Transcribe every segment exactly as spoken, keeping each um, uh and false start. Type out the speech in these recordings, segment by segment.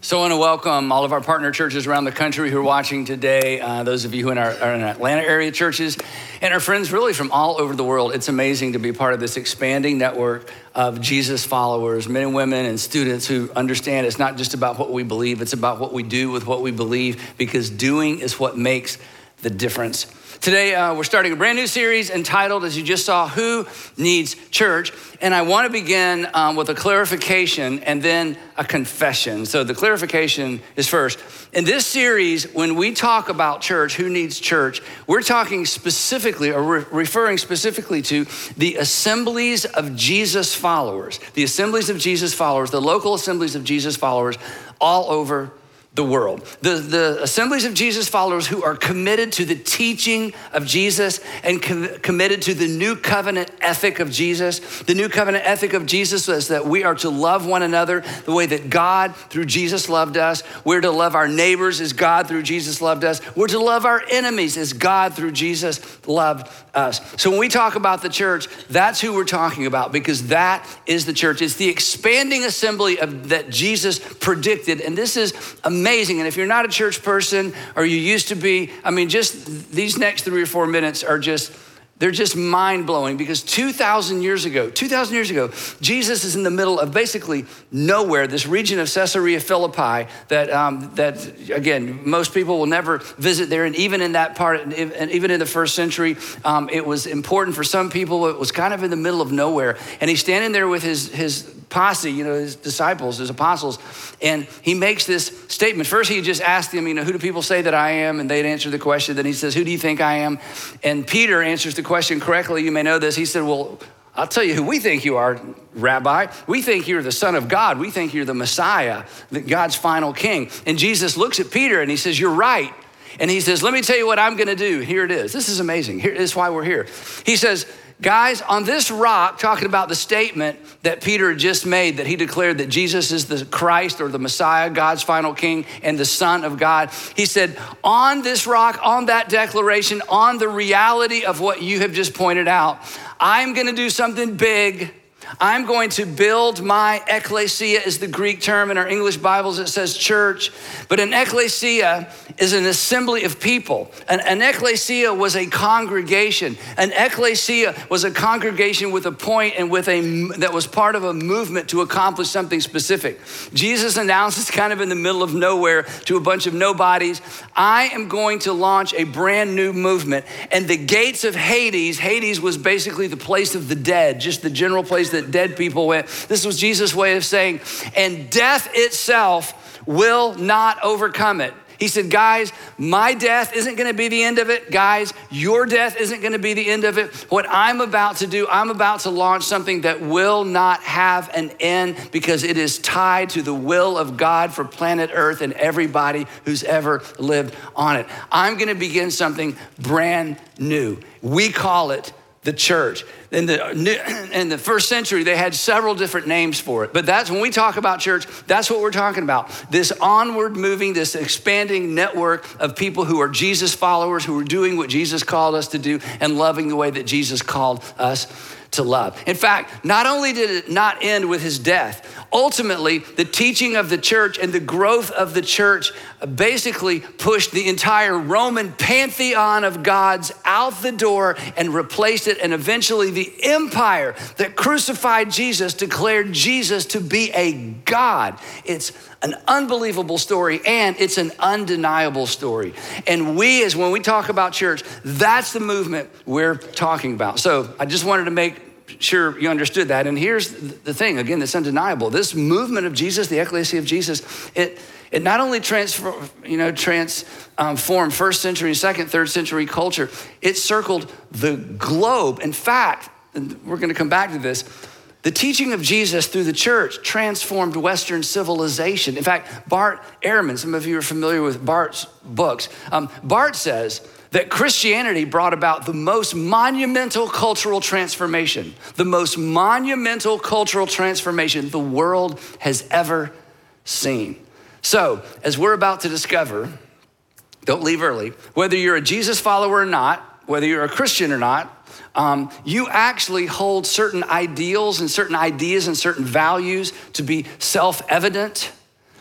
So I want to welcome all of our partner churches around the country who are watching today, uh, those of you who are in our, are in Atlanta area churches, and our friends really from all over the world. It's amazing to be part of this expanding network of Jesus followers, men and women and students who understand it's not just about what we believe, it's about what we do with what we believe, because doing is what makes the difference. Today, uh, we're starting a brand new series entitled, as you just saw, Who Needs Church? And I want to begin um, with a clarification and then a confession. So the clarification is first. In this series, when we talk about church, who needs church, we're talking specifically or re- referring specifically to the assemblies of Jesus followers, the assemblies of Jesus followers, the local assemblies of Jesus followers all over the world. The, the assemblies of Jesus followers who are committed to the teaching of Jesus and com- committed to the new covenant ethic of Jesus. The new covenant ethic of Jesus says that we are to love one another the way that God through Jesus loved us. We're to love our neighbors as God through Jesus loved us. We're to love our enemies as God through Jesus loved us. So when we talk about the church, that's who we're talking about, because that is the church. It's the expanding assembly of that Jesus predicted. And this is amazing. Amazing. And if you're not a church person or you used to be, I mean, just these next three or four minutes are just, they're just mind blowing, because two thousand years ago, two thousand years ago, Jesus is in the middle of basically nowhere, this region of Caesarea Philippi that, um, that again, most people will never visit there. And even in that part, and even in the first century, um, it was important for some people. It was kind of in the middle of nowhere. And he's standing there with his, his posse, you know, his disciples, his apostles, and he makes this statement. First, he just asked them, you know, who do people say that I am? And they'd answer the question. Then he says, who do you think I am? And Peter answers the question correctly. You may know this. He said, well, I'll tell you who we think you are, Rabbi. We think you're the Son of God. We think you're the Messiah, God's final king. And Jesus looks at Peter and he says, you're right. And he says, let me tell you what I'm going to do. Here it is. This is amazing. Here is why we're here. He says, guys, on this rock, talking about the statement that Peter had just made, that he declared that Jesus is the Christ or the Messiah, God's final king and the Son of God. He said, on this rock, on that declaration, on the reality of what you have just pointed out, I'm gonna do something big. I'm going to build my ecclesia, is the Greek term. In our English Bibles, it says church. But an ecclesia is an assembly of people. An, an ecclesia was a congregation. An ecclesia was a congregation with a point and with a, that was part of a movement to accomplish something specific. Jesus announces kind of in the middle of nowhere to a bunch of nobodies, I am going to launch a brand new movement. And the gates of Hades, Hades was basically the place of the dead, just the general place that that dead people went. This was Jesus' way of saying, and death itself will not overcome it. He said, guys, my death isn't gonna be the end of it. Guys, your death isn't gonna be the end of it. What I'm about to do, I'm about to launch something that will not have an end, because it is tied to the will of God for planet Earth and everybody who's ever lived on it. I'm gonna begin something brand new. We call it the church. In the, in the first century, they had several different names for it. But that's when we talk about church, that's what we're talking about. This onward moving, this expanding network of people who are Jesus followers, who are doing what Jesus called us to do and loving the way that Jesus called us to love. In fact, not only did it not end with his death, ultimately, the teaching of the church and the growth of the church basically pushed the entire Roman pantheon of gods out the door and replaced it. And eventually the empire that crucified Jesus declared Jesus to be a God. It's an unbelievable story, and it's an undeniable story. And we, as when we talk about church, that's the movement we're talking about. So I just wanted to make sure you understood that. And here's the thing, again, that's undeniable. This movement of Jesus, the ecclesia of Jesus, it it not only transform, you know, transformed first century, second, third century culture, it circled the globe. In fact, and we're gonna come back to this, the teaching of Jesus through the church transformed Western civilization. In fact, Bart Ehrman, some of you are familiar with Bart's books. Um, Bart says that Christianity brought about the most monumental cultural transformation, the most monumental cultural transformation the world has ever seen. So, as we're about to discover, don't leave early, whether you're a Jesus follower or not, whether you're a Christian or not, Um, you actually hold certain ideals and certain ideas and certain values to be self-evident.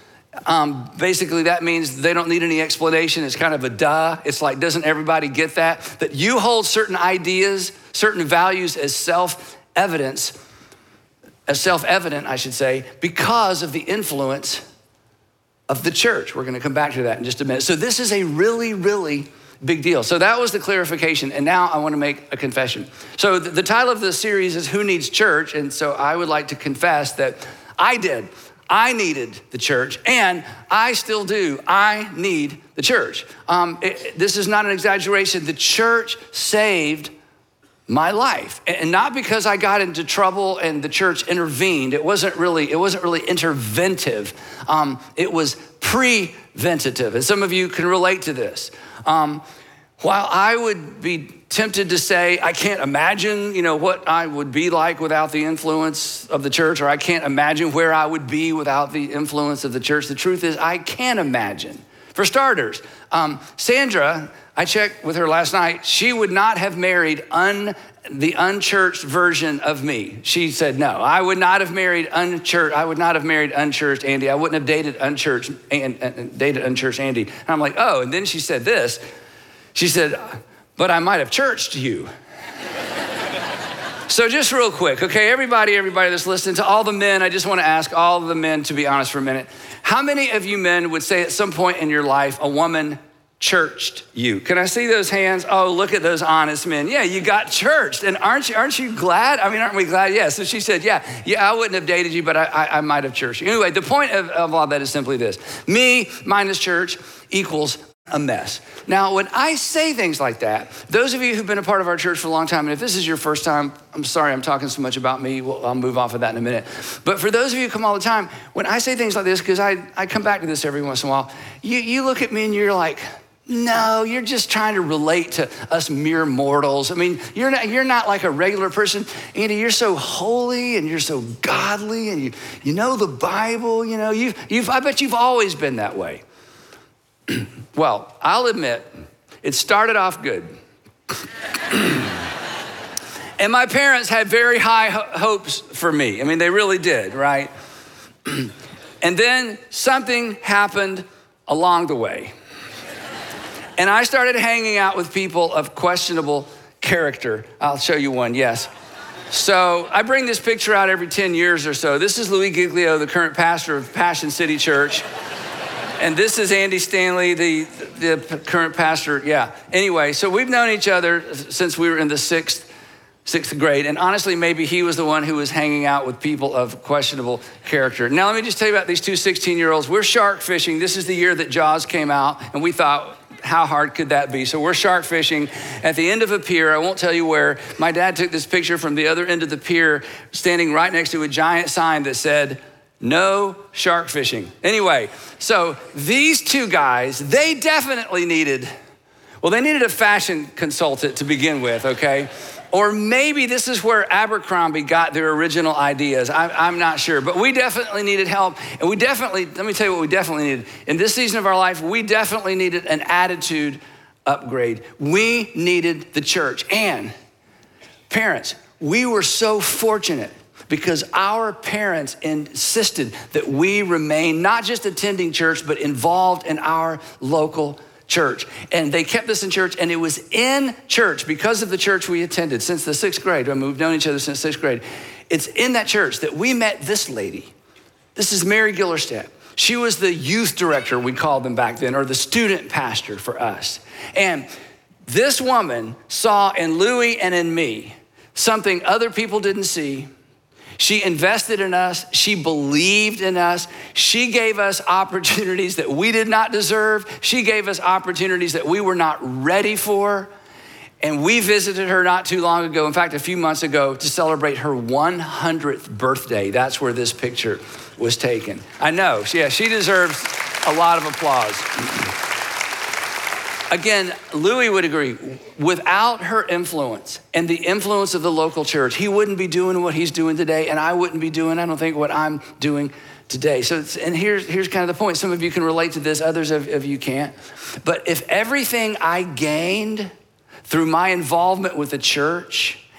Um, basically, that means they don't need any explanation. It's kind of a duh. It's like, doesn't everybody get that? That you hold certain ideas, certain values as self-evidence, as self-evident, I should say, because of the influence of the church. We're gonna come back to that in just a minute. So this is a really, really big deal. So that was the clarification. And now I wanna make a confession. So the, the title of the series is Who Needs Church? And so I would like to confess that I did. I needed the church, and I still do. I need the church. Um, it, this is not an exaggeration. The church saved my life, and not because I got into trouble and the church intervened. It wasn't really. It wasn't really interventive. Um, it was preventative, and some of you can relate to this. Um, while I would be tempted to say, I can't imagine, you know, what I would be like without the influence of the church, or I can't imagine where I would be without the influence of the church. The truth is, I can imagine. For starters, um, Sandra, I checked with her last night, she would not have married un, the unchurched version of me. She said, no, I would not have married unchurched, I would not have married unchurched Andy. I wouldn't have dated unchurched, and, and dated unchurched Andy. And I'm like, oh, and then she said this, she said, but I might have churched you. So just real quick, okay, everybody, everybody that's listening, to all the men, I just want to ask all the men to be honest for a minute. How many of you men would say at some point in your life, a woman churched you? Can I see those hands? Oh, look at those honest men. Yeah, you got churched. And aren't you, aren't you glad? I mean, aren't we glad? Yeah, so she said, yeah, yeah, I wouldn't have dated you, but I, I, I might have churched you. Anyway, the point of, of all that is simply this. Me minus church equals a mess. Now, when I say things like that, those of you who've been a part of our church for a long time, and if this is your first time, I'm sorry I'm talking so much about me. Well, I'll move off of that in a minute. But for those of you who come all the time, when I say things like this, because I, I come back to this every once in a while, you, you look at me and you're like, no, you're just trying to relate to us mere mortals. I mean, you're not, you're not like a regular person. Andy, you're so holy and you're so godly and you, you know the Bible, you know, you've, you've, I bet you've always been that way. Well, I'll admit, it started off good. And my parents had very high ho- hopes for me. I mean, they really did, right? And then something happened along the way. And I started hanging out with people of questionable character. I'll show you one, yes. So I bring this picture out every ten years or so. This is Louis Giglio, the current pastor of Passion City Church. And this is Andy Stanley, the, the current pastor, yeah. Anyway, so we've known each other since we were in the sixth, sixth grade. And honestly, maybe he was the one who was hanging out with people of questionable character. Now, let me just tell you about these two sixteen-year-olds. We're shark fishing. This is the year that Jaws came out. And we thought, how hard could that be? So we're shark fishing at the end of a pier. I won't tell you where. My dad took this picture from the other end of the pier, standing right next to a giant sign that said, no shark fishing. Anyway, so these two guys, they definitely needed, well, they needed a fashion consultant to begin with, okay? Or maybe this is where Abercrombie got their original ideas. I, I'm not sure, but we definitely needed help. And we definitely, let me tell you what we definitely needed. In this season of our life, we definitely needed an attitude upgrade. We needed the church. And parents, we were so fortunate because our parents insisted that we remain not just attending church, but involved in our local church. And they kept us in church, and it was in church, because of the church we attended since the sixth grade. I mean, we've known each other since sixth grade. It's in that church that we met this lady. This is Mary Gillerstedt. She was the youth director, we called them back then, or the student pastor for us. And this woman saw in Louis and in me something other people didn't see. She invested in us. She believed in us. She gave us opportunities that we did not deserve. She gave us opportunities that we were not ready for. And we visited her not too long ago, in fact, a few months ago, to celebrate her one hundredth birthday. That's where this picture was taken. I know, yeah, she deserves a lot of applause. Again, Louis would agree, without her influence and the influence of the local church, he wouldn't be doing what he's doing today, and I wouldn't be doing, I don't think, what I'm doing today. So, it's, and here's, here's kind of the point. Some of you can relate to this, others of, of you can't. But if everything I gained through my involvement with the church,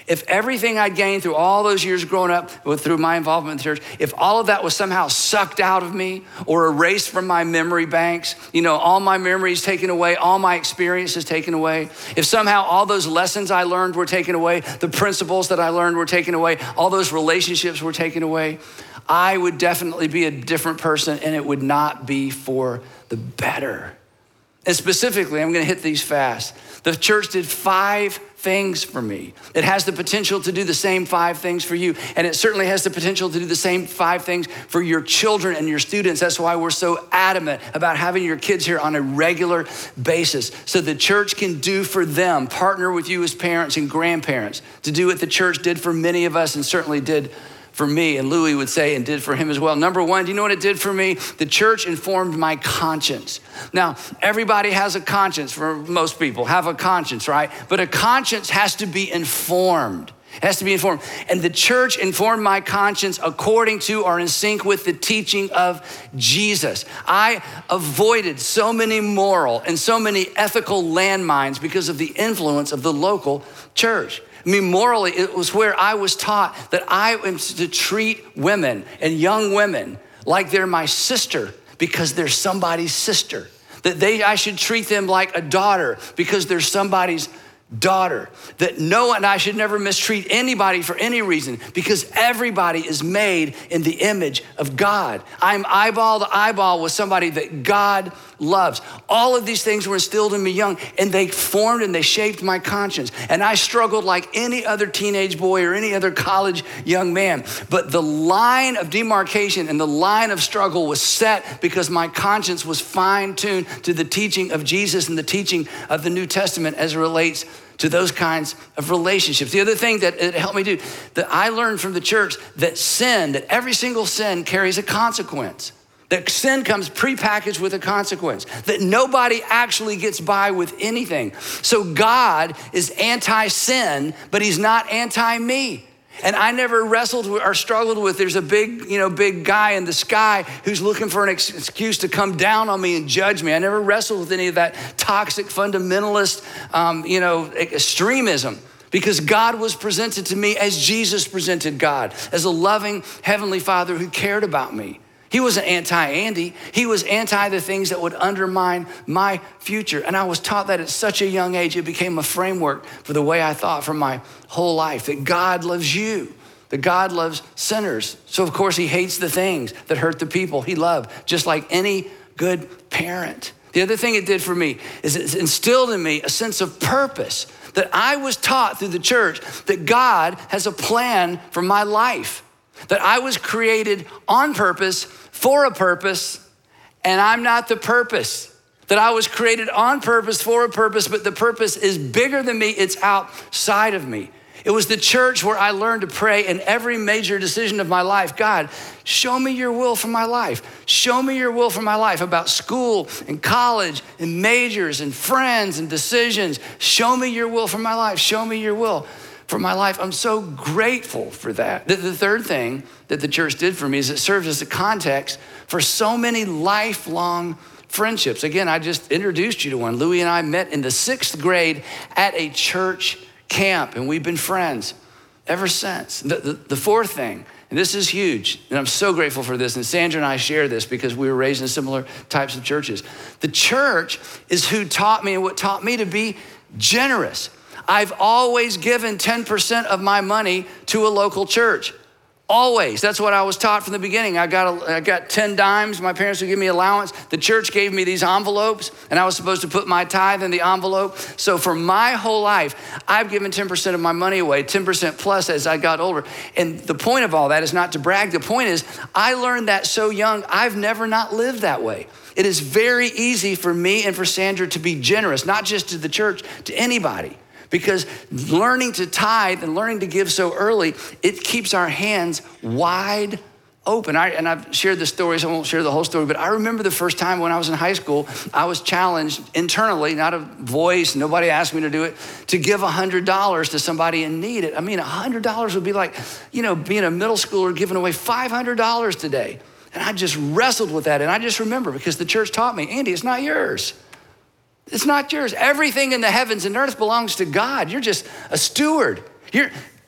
if everything I'd gained through all those years growing up with, through my involvement in the church, if all of that was somehow sucked out of me or erased from my memory banks, you know, all my memories taken away, all my experiences taken away, if somehow all those lessons I learned were taken away, the principles that I learned were taken away, all those relationships were taken away, I would definitely be a different person, and it would not be for the better. And specifically, I'm gonna hit these fast. The church did five things for me. It has the potential to do the same five things for you. And it certainly has the potential to do the same five things for your children and your students. That's why we're so adamant about having your kids here on a regular basis, so the church can do for them, partner with you as parents and grandparents to do what the church did for many of us and certainly did for me, and Louis would say, and did for him as well. Number one, do you know what it did for me? The church informed my conscience. Now, everybody has a conscience, for most people have a conscience, right? But a conscience has to be informed. It has to be informed. And the church informed my conscience according to or in sync with the teaching of Jesus. I avoided so many moral and so many ethical landmines because of the influence of the local church. I mean, morally, it was where I was taught that I am to treat women and young women like they're my sister because they're somebody's sister. That they, I should treat them like a daughter because they're somebody's daughter. That no one, I should never mistreat anybody for any reason because everybody is made in the image of God. I'm eyeball to eyeball with somebody that God loves. All of these things were instilled in me young, and they formed and they shaped my conscience. And I struggled like any other teenage boy or any other college young man. But the line of demarcation and the line of struggle was set because my conscience was fine-tuned to the teaching of Jesus and the teaching of the New Testament as it relates to those kinds of relationships. The other thing that it helped me do, that I learned from the church, that sin, that every single sin carries a consequence. That sin comes prepackaged with a consequence, that nobody actually gets by with anything. So God is anti-sin, but he's not anti-me. And I never wrestled or struggled with, there's a big, you know, big guy in the sky who's looking for an excuse to come down on me and judge me. I never wrestled with any of that toxic fundamentalist, um, you know, extremism, because God was presented to me as Jesus presented God, as a loving heavenly Father who cared about me. He wasn't anti-Andy. He was anti the things that would undermine my future. And I was taught that at such a young age, it became a framework for the way I thought for my whole life, that God loves you, that God loves sinners. So of course he hates the things that hurt the people he loved, just like any good parent. The other thing it did for me is it instilled in me a sense of purpose, that I was taught through the church that God has a plan for my life, that I was created on purpose, for a purpose, and I'm not the purpose. That I was created on purpose, for a purpose, but the purpose is bigger than me, it's outside of me. It was the church where I learned to pray in every major decision of my life. God, show me your will for my life. Show me your will for my life about school and college and majors and friends and decisions. Show me your will for my life. Show me your will for my life. I'm so grateful for that. The, the third thing that the church did for me is it served as a context for so many lifelong friendships. Again, I just introduced you to one. Louis and I met in the sixth grade at a church camp, and we've been friends ever since. The, the, the fourth thing, and this is huge, and I'm so grateful for this, and Sandra and I share this because we were raised in similar types of churches. The church is who taught me and what taught me to be generous. I've always given ten percent of my money to a local church. Always. That's what I was taught from the beginning. I got a, I got ten dimes. My parents would give me allowance. The church gave me these envelopes, and I was supposed to put my tithe in the envelope. So for my whole life, I've given ten percent of my money away, ten percent plus as I got older. And the point of all that is not to brag. The point is, I learned that so young, I've never not lived that way. It is very easy for me and for Sandra to be generous, not just to the church, to anybody. Because learning to tithe and learning to give so early, it keeps our hands wide open. I, and I've shared the stories, I won't share the whole story, but I remember the first time when I was in high school, I was challenged internally, not a voice, nobody asked me to do it, to give one hundred dollars to somebody in need. I mean, one hundred dollars would be like, you know, being a middle schooler giving away five hundred dollars today. And I just wrestled with that. And I just remember, because the church taught me, Andy, it's not yours. It's not yours. Everything in the heavens and earth belongs to God. You're just a steward. You're,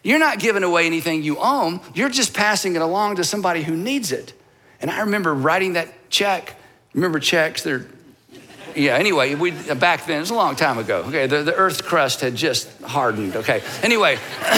You're not giving away anything you own. You're just passing it along to somebody who needs it. And I remember writing that check. Remember checks? They're, yeah, anyway, we back then, it was a long time ago. Okay, the, the earth's crust had just hardened, okay. Anyway,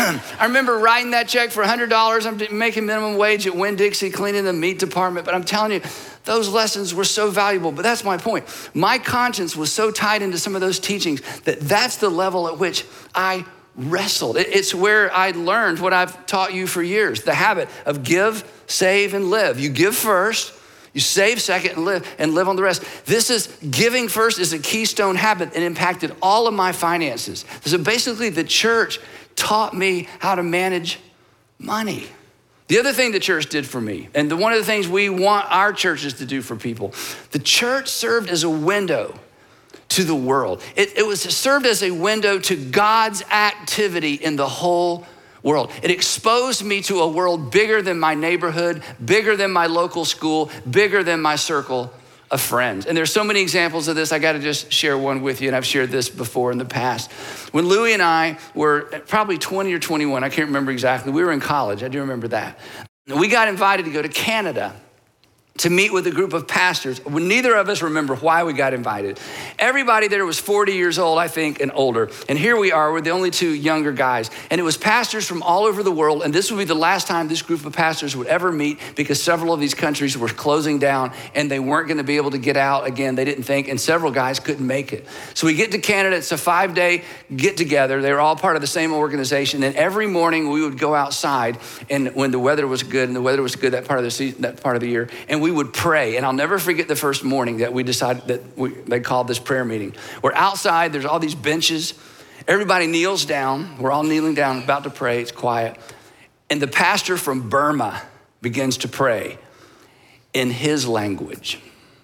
I remember writing that check for one hundred dollars. I'm making minimum wage at Winn-Dixie, cleaning the meat department. But I'm telling you, those lessons were so valuable. But that's my point. My conscience was so tied into some of those teachings that that's the level at which I wrestled. It's where I learned what I've taught you for years, the habit of give, save, and live. You give first, you save second, and live and live on the rest. This is giving first is a keystone habit and impacted all of my finances. So basically the church taught me how to manage money. The other thing the church did for me, and the, one of the things we want our churches to do for people, the church served as a window to the world. It, it was it served as a window to God's activity in the whole world. It exposed me to a world bigger than my neighborhood, bigger than my local school, bigger than my circle of friends. And there's so many examples of this. I got to just share one with you, and I've shared this before in the past. When Louie and I were probably twenty or twenty-one, I can't remember exactly. We were in college. I do remember that. We got invited to go to Canada to meet with a group of pastors. Neither of us remember why we got invited. Everybody there was forty years old, I think, and older. And here we are, we're the only two younger guys. And it was pastors from all over the world. And this would be the last time this group of pastors would ever meet because several of these countries were closing down and they weren't gonna be able to get out again, they didn't think, and several guys couldn't make it. So we get to Canada, it's a five day get together. They were all part of the same organization. And every morning we would go outside, and when the weather was good, and the weather was good that part of the season, that part of the year, and we would pray. And I'll never forget the first morning that we decided that we, they called this prayer meeting. We're outside, there's all these benches. Everybody kneels down. We're all kneeling down, about to pray, it's quiet. And the pastor from Burma begins to pray in his language.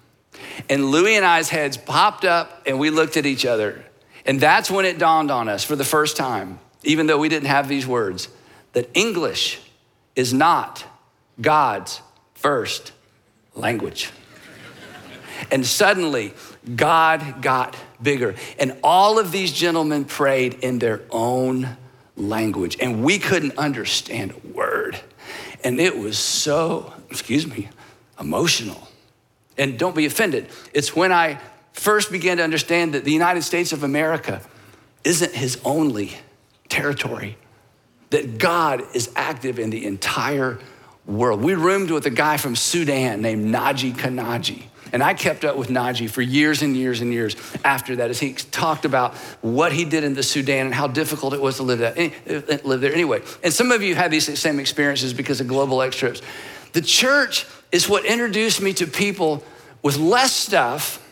And Louie and I's heads popped up and we looked at each other. And that's when it dawned on us for the first time, even though we didn't have these words, that English is not God's first language. And suddenly, God got bigger. And all of these gentlemen prayed in their own language. And we couldn't understand a word. And it was so, excuse me, emotional. And don't be offended. It's when I first began to understand that the United States of America isn't his only territory, that God is active in the entire world. We roomed with a guy from Sudan named Naji Kanaji. And I kept up with Naji for years and years and years after that as he talked about what he did in the Sudan and how difficult it was to live, that, live there anyway. And some of you had these same experiences because of Global X trips. The church is what introduced me to people with less stuff,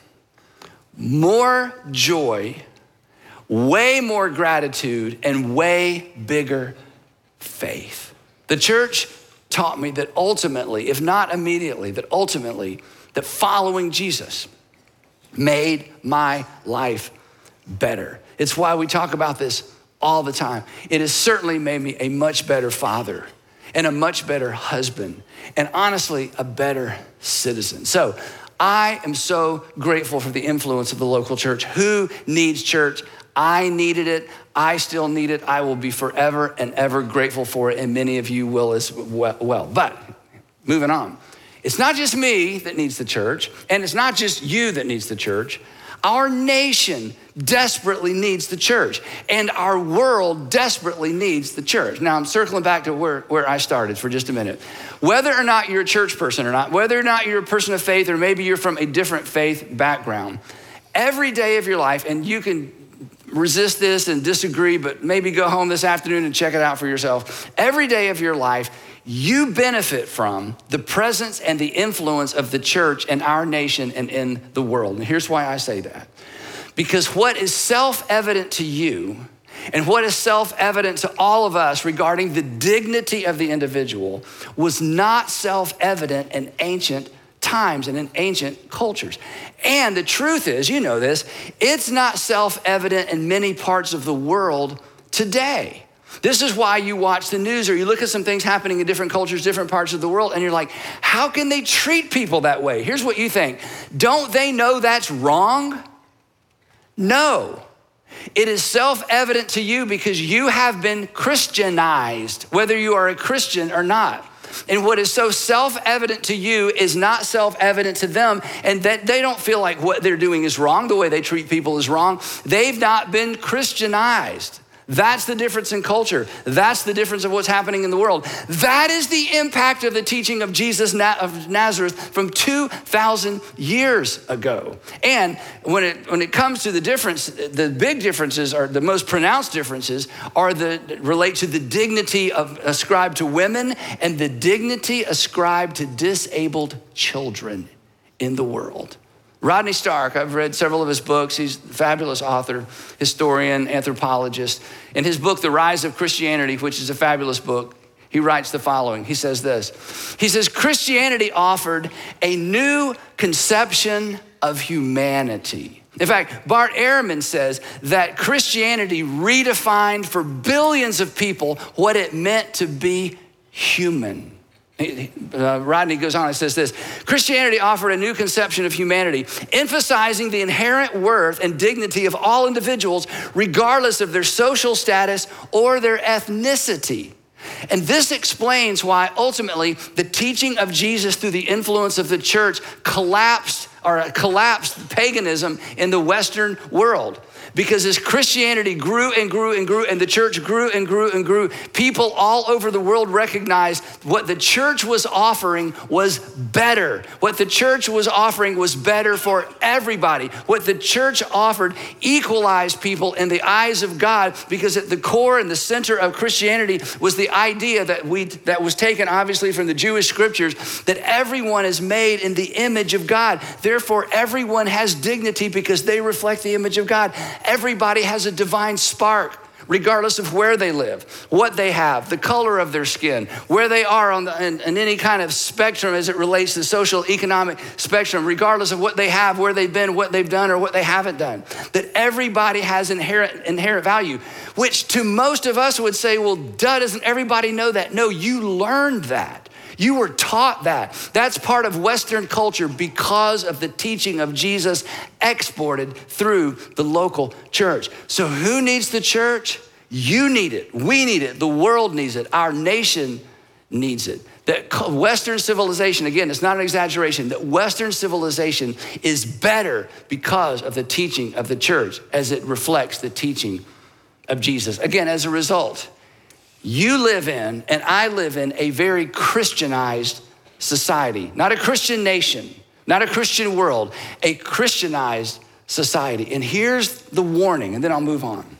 more joy, way more gratitude, and way bigger faith. The church taught me that ultimately, if not immediately, that ultimately, that following Jesus made my life better. It's why we talk about this all the time. It has certainly made me a much better father and a much better husband, and honestly, a better citizen. So I am so grateful for the influence of the local church. Who needs church? I needed it. I still need it. I will be forever and ever grateful for it, and many of you will as well. But moving on, it's not just me that needs the church, and it's not just you that needs the church. Our nation desperately needs the church, and our world desperately needs the church. Now, I'm circling back to where, where I started for just a minute. Whether or not you're a church person or not, whether or not you're a person of faith, or maybe you're from a different faith background, every day of your life, and you can resist this and disagree, but maybe go home this afternoon and check it out for yourself. Every day of your life, you benefit from the presence and the influence of the church in our nation and in the world. And here's why I say that. Because what is self-evident to you and what is self-evident to all of us regarding the dignity of the individual was not self-evident in ancient times and in ancient cultures. And the truth is, you know this, it's not self-evident in many parts of the world today. This is why you watch the news or you look at some things happening in different cultures, different parts of the world, and you're like, how can they treat people that way? Here's what you think. Don't they know that's wrong? No. It is self-evident to you because you have been Christianized, whether you are a Christian or not. And what is so self-evident to you is not self-evident to them, and that they don't feel like what they're doing is wrong, the way they treat people is wrong. They've not been Christianized. That's the difference in culture. That's the difference of what's happening in the world. That is the impact of the teaching of Jesus of Nazareth from two thousand years ago. And when it when it comes to the difference, the big differences are the most pronounced differences are the relate to the dignity of ascribed to women and the dignity ascribed to disabled children in the world. Rodney Stark, I've read several of his books. He's a fabulous author, historian, anthropologist. In his book, The Rise of Christianity, which is a fabulous book, he writes the following. He says this. He says, Christianity offered a new conception of humanity. In fact, Bart Ehrman says that Christianity redefined for billions of people what it meant to be human. Uh, Rodney goes on and says this, Christianity offered a new conception of humanity, emphasizing the inherent worth and dignity of all individuals, regardless of their social status or their ethnicity. And this explains why ultimately the teaching of Jesus through the influence of the church collapsed or collapsed paganism in the Western world. Because as Christianity grew and grew and grew and the church grew and grew and grew, people all over the world recognized what the church was offering was better. What the church was offering was better for everybody. What the church offered equalized people in the eyes of God, because at the core and the center of Christianity was the idea that we that was taken obviously from the Jewish scriptures, that everyone is made in the image of God. Therefore, everyone has dignity because they reflect the image of God. Everybody has a divine spark, regardless of where they live, what they have, the color of their skin, where they are on the, in, in any kind of spectrum as it relates to the social economic spectrum, regardless of what they have, where they've been, what they've done, or what they haven't done. That everybody has inherent, inherent value, which to most of us would say, well, duh, doesn't everybody know that? No, you learned that. You were taught that. That's part of Western culture because of the teaching of Jesus exported through the local church. So who needs the church? You need it. We need it. The world needs it. Our nation needs it. That Western civilization, again, it's not an exaggeration, that Western civilization is better because of the teaching of the church as it reflects the teaching of Jesus. Again, as a result, you live in, and I live in, a very Christianized society. Not a Christian nation, not a Christian world, a Christianized society. And here's the warning, and then I'll move on.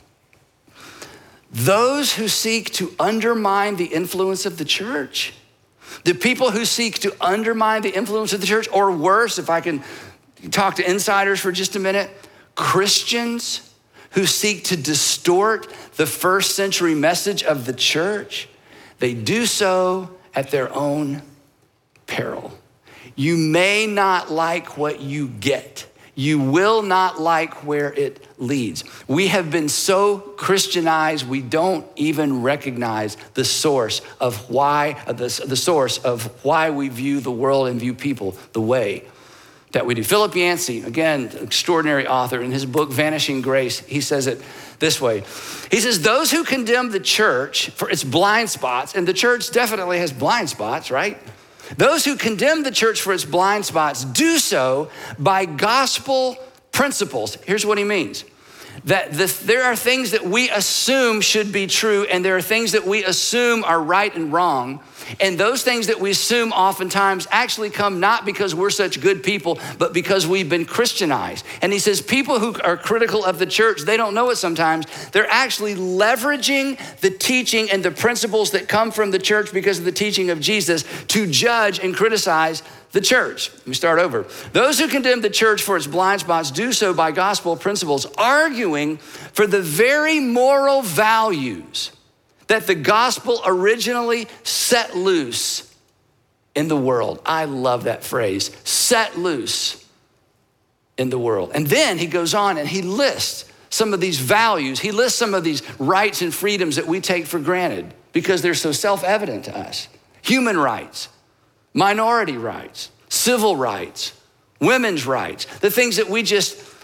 Those who seek to undermine the influence of the church, the people who seek to undermine the influence of the church, or worse, if I can talk to insiders for just a minute, Christians who seek to distort the first century message of the church, they do so at their own peril. You may not like what you get. You will not like where it leads. We have been so Christianized, we don't even recognize the source of why, the, the source of why we view the world and view people the way that we do. Philip Yancey, again, extraordinary author, in his book, Vanishing Grace, he says it this way. He says, those who condemn the church for its blind spots, and the church definitely has blind spots, right? Those who condemn the church for its blind spots do so by gospel principles. Here's what he means. That the, there are things that we assume should be true, and there are things that we assume are right and wrong. And those things that we assume oftentimes actually come not because we're such good people, but because we've been Christianized. And he says people who are critical of the church, they don't know it sometimes. They're actually leveraging the teaching and the principles that come from the church because of the teaching of Jesus to judge and criticize the church. Let me start over. Those who condemn the church for its blind spots do so by gospel principles, arguing for the very moral values that the gospel originally set loose in the world. I love that phrase, set loose in the world. And then he goes on and he lists some of these values. He lists some of these rights and freedoms that we take for granted because they're so self-evident to us. Human rights, minority rights, civil rights, women's rights, the things that we just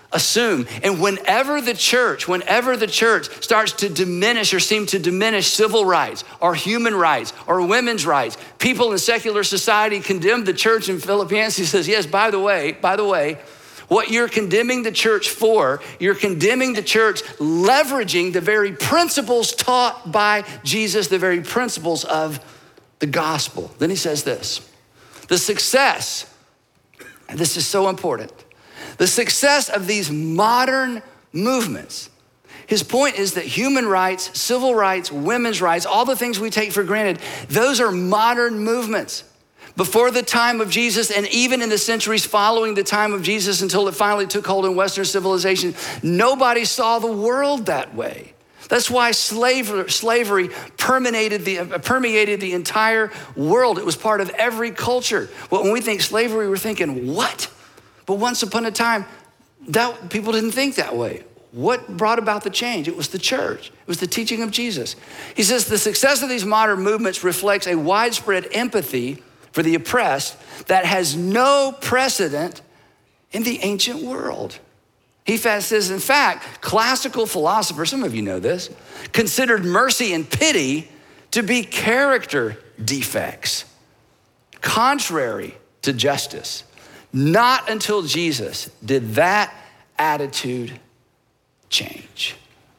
assume. And whenever the church, whenever the church starts to diminish or seem to diminish civil rights or human rights or women's rights, people in secular society condemn the church in Philippians. He says, yes, by the way, by the way, what you're condemning the church for, you're condemning the church leveraging the very principles taught by Jesus, the very principles of the gospel. Then he says this, the success, and this is so important, the success of these modern movements. His point is that human rights, civil rights, women's rights, all the things we take for granted, those are modern movements. Before the time of Jesus, and even in the centuries following the time of Jesus until it finally took hold in Western civilization, nobody saw the world that way. That's why slavery, slavery permeated the, permeated the entire world. It was part of every culture. Well, when we think slavery, we're thinking, what? But once upon a time, that people didn't think that way. What brought about the change? It was the church. It was the teaching of Jesus. He says the success of these modern movements reflects a widespread empathy for the oppressed that has no precedent in the ancient world. He says, in fact, classical philosophers, some of you know this, considered mercy and pity to be character defects, contrary to justice. Not until Jesus did that attitude change.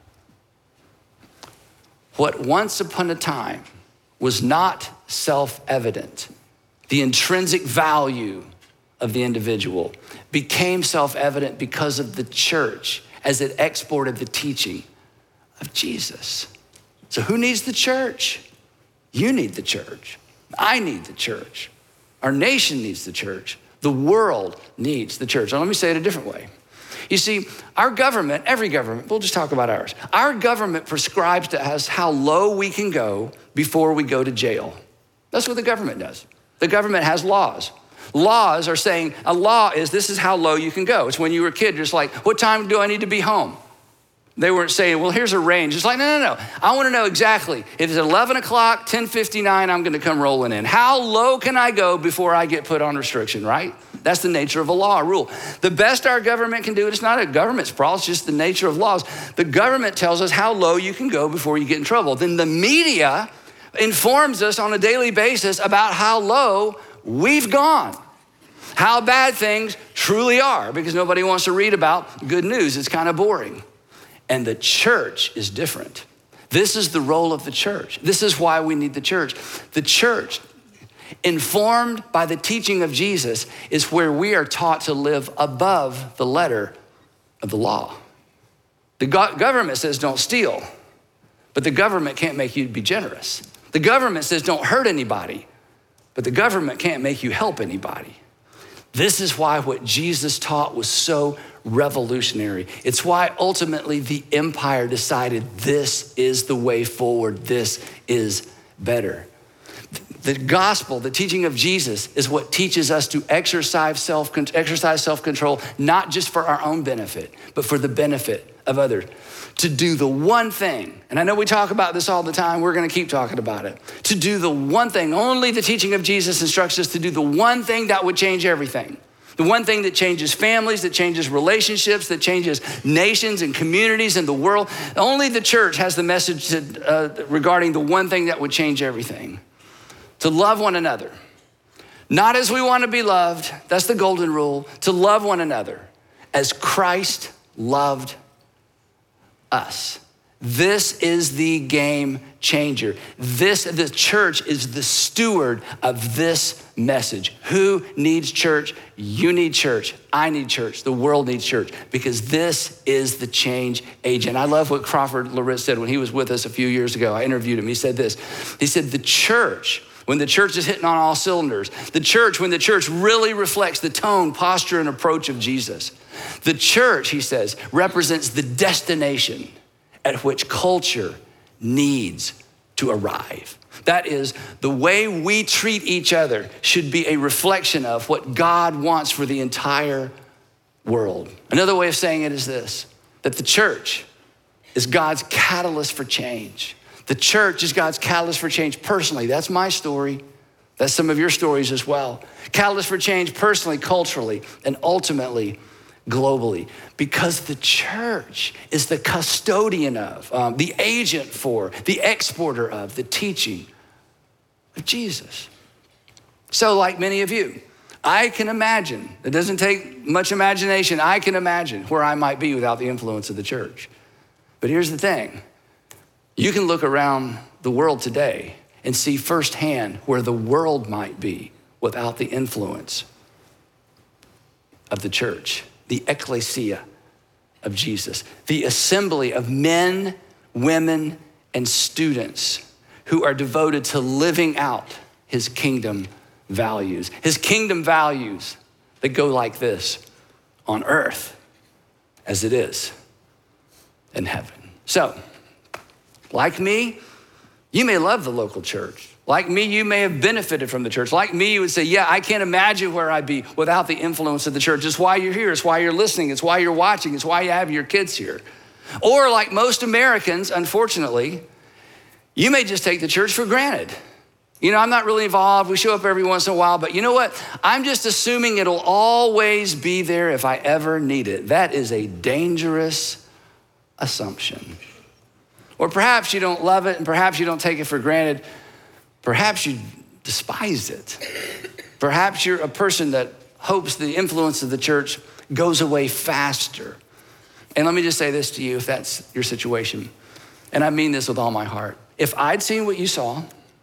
What once upon a time was not self-evident, the intrinsic value of the individual, became self-evident because of the church as it exported the teaching of Jesus. So who needs the church? You need the church. I need the church. Our nation needs the church. The world needs the church. Now, let me say it a different way. You see, our government, every government, we'll just talk about ours. Our government prescribes to us how low we can go before we go to jail. That's what the government does. The government has laws. Laws are saying, a law is this is how low you can go. It's when you were a kid, just like, what time do I need to be home? They weren't saying, well, here's a range. It's like, no, no, no. I want to know exactly. If it's eleven o'clock, ten fifty-nine, I'm going to come rolling in. How low can I go before I get put on restriction, right? That's the nature of a law, a rule. The best our government can do, it's not a government's problem, it's just the nature of laws. The government tells us how low you can go before you get in trouble. Then the media informs us on a daily basis about how low we've gone, how bad things truly are, because nobody wants to read about good news. It's kind of boring. And the church is different. This is the role of the church. This is why we need the church. The church, informed by the teaching of Jesus, is where we are taught to live above the letter of the law. The go- government says don't steal, but the government can't make you be generous. The government says don't hurt anybody, but the government can't make you help anybody. This is why what Jesus taught was so revolutionary. It's why ultimately the empire decided this is the way forward. This is better. The gospel, the teaching of Jesus, is what teaches us to exercise self exercise self-control, not just for our own benefit, but for the benefit of others. To do the one thing, and I know we talk about this all the time, we're gonna keep talking about it. To do the one thing, only the teaching of Jesus instructs us to do the one thing that would change everything. The one thing that changes families, that changes relationships, that changes nations and communities and the world. Only the church has the message to, uh, regarding the one thing that would change everything. To love one another. Not as we want to be loved, that's the golden rule. To love one another as Christ loved us. This is the game changer. This, the church is the steward of this message. Who needs church? You need church. I need church. The world needs church, because this is the change agent. I love what Crawford Loritz said when he was with us a few years ago. I interviewed him. He said this. He said, the church, when the church is hitting on all cylinders, the church, when the church really reflects the tone, posture, and approach of Jesus, the church, he says, represents the destination at which culture needs to arrive. That is, the way we treat each other should be a reflection of what God wants for the entire world. Another way of saying it is this, that the church is God's catalyst for change. The church is God's catalyst for change personally. That's my story. That's some of your stories as well. Catalyst for change personally, culturally, and ultimately globally, because the church is the custodian of, um, the agent for, the exporter of the teaching of Jesus. So like many of you, I can imagine, it doesn't take much imagination, I can imagine where I might be without the influence of the church. But here's the thing, you can look around the world today and see firsthand where the world might be without the influence of the church, the ecclesia of Jesus, the assembly of men, women, and students who are devoted to living out his kingdom values. His kingdom values that go like this: on earth as it is in heaven. So, like me, you may love the local church. Like me, you may have benefited from the church. Like me, you would say, yeah, I can't imagine where I'd be without the influence of the church. It's why you're here. It's why you're listening. It's why you're watching. It's why you have your kids here. Or like most Americans, unfortunately, you may just take the church for granted. You know, I'm not really involved. We show up every once in a while, but you know what? I'm just assuming it'll always be there if I ever need it. That is a dangerous assumption. Or perhaps you don't love it, and perhaps you don't take it for granted. Perhaps you despise it. Perhaps you're a person that hopes the influence of the church goes away faster. And let me just say this to you, if that's your situation, and I mean this with all my heart. If I'd seen what you saw,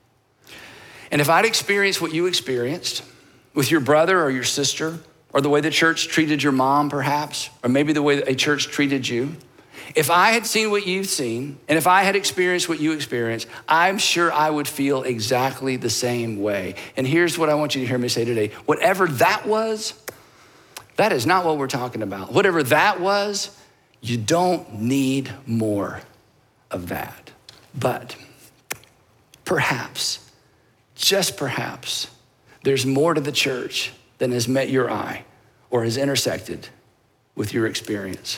and if I'd experienced what you experienced with your brother or your sister, or the way the church treated your mom perhaps, or maybe the way a church treated you, if I had seen what you've seen, and if I had experienced what you experienced, I'm sure I would feel exactly the same way. And here's what I want you to hear me say today. Whatever that was, that is not what we're talking about. Whatever that was, you don't need more of that. But perhaps, just perhaps, there's more to the church than has met your eye or has intersected with your experience.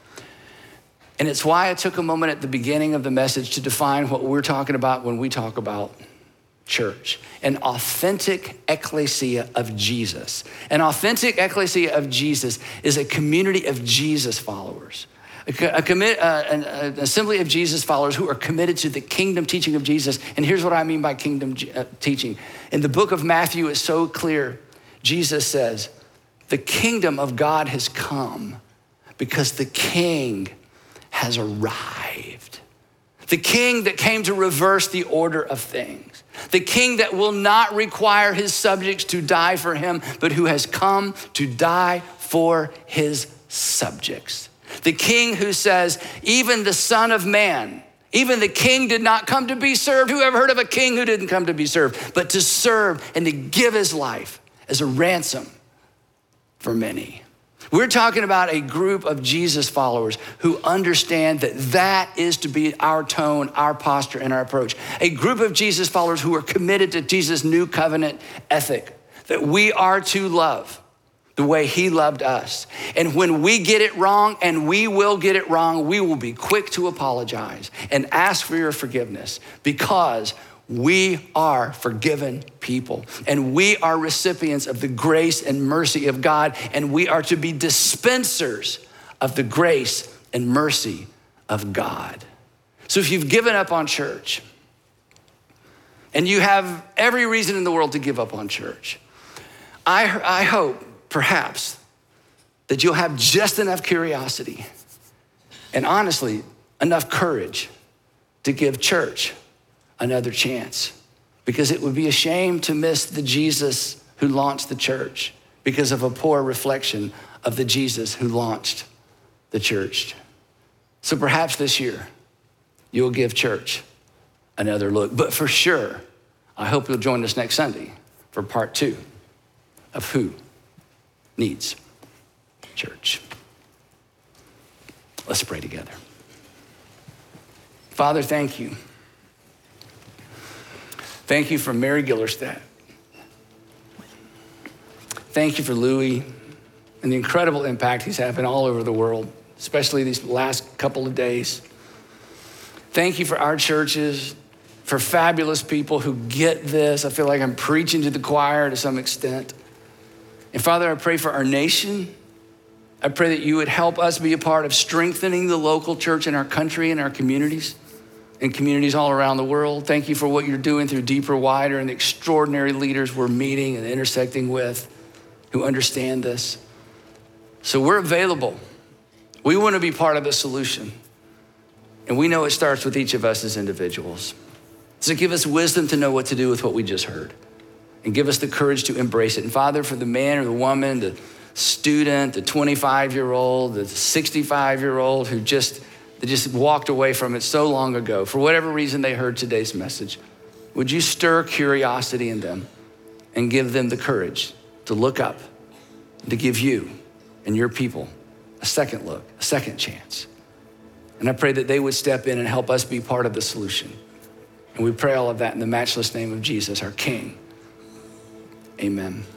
And it's why I took a moment at the beginning of the message to define what we're talking about when we talk about church. An authentic ecclesia of Jesus. An authentic ecclesia of Jesus is a community of Jesus followers. A, a commit, uh, an, an assembly of Jesus followers who are committed to the kingdom teaching of Jesus. And here's what I mean by kingdom uh, teaching. In the book of Matthew, it's so clear. Jesus says, the kingdom of God has come because the king has arrived. The king that came to reverse the order of things. The king that will not require his subjects to die for him, but who has come to die for his subjects. The king who says, even the Son of Man, even the king did not come to be served. Who ever heard of a king who didn't come to be served, but to serve and to give his life as a ransom for many. We're talking about a group of Jesus followers who understand that that is to be our tone, our posture, and our approach. A group of Jesus followers who are committed to Jesus' new covenant ethic, that we are to love the way he loved us. And when we get it wrong, and we will get it wrong, we will be quick to apologize and ask for your forgiveness, because we are forgiven people, and we are recipients of the grace and mercy of God, and we are to be dispensers of the grace and mercy of God. So if you've given up on church, and you have every reason in the world to give up on church, I, I hope perhaps that you'll have just enough curiosity and honestly enough courage to give church another chance, because it would be a shame to miss the Jesus who launched the church because of a poor reflection of the Jesus who launched the church. So perhaps this year you'll give church another look. But for sure, I hope you'll join us next Sunday for part two of Who Needs Church. Let's pray together. Father, thank you. Thank you for Mary Gillerstadt. Thank you for Louis and the incredible impact he's having all over the world, especially these last couple of days. Thank you for our churches, for fabulous people who get this. I feel like I'm preaching to the choir to some extent. And Father, I pray for our nation. I pray that you would help us be a part of strengthening the local church in our country and our communities and communities all around the world. Thank you for what you're doing through Deeper, Wider, and the extraordinary leaders we're meeting and intersecting with who understand this. So we're available. We want to be part of the solution. And we know it starts with each of us as individuals. So give us wisdom to know what to do with what we just heard, and give us the courage to embrace it. And Father, for the man or the woman, the student, the twenty-five-year-old, the sixty-five-year-old who just, they just walked away from it so long ago, for whatever reason they heard today's message, would you stir curiosity in them and give them the courage to look up, and to give you and your people a second look, a second chance. And I pray that they would step in and help us be part of the solution. And we pray all of that in the matchless name of Jesus, our King. Amen.